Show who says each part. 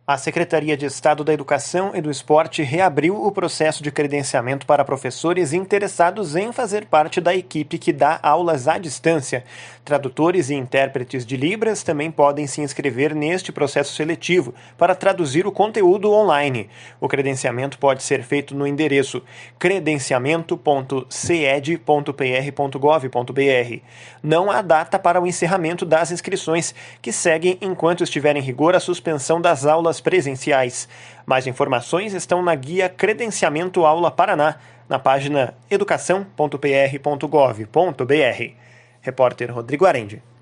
Speaker 1: A Secretaria de Estado da Educação e do Esporte reabriu o processo de credenciamento para professores interessados em fazer parte da equipe que dá aulas à distância. Tradutores e intérpretes de Libras também podem se inscrever neste processo seletivo para traduzir o conteúdo online. O credenciamento pode ser feito no endereço credenciamento.ced.pr.gov.br. Não há data para o encerramento das inscrições, que seguem enquanto estiver em rigor a suspensão das aulas presenciais. Mais informações estão na guia Credenciamento Aula Paraná, na página educação.pr.gov.br. Repórter Rodrigo Arendi.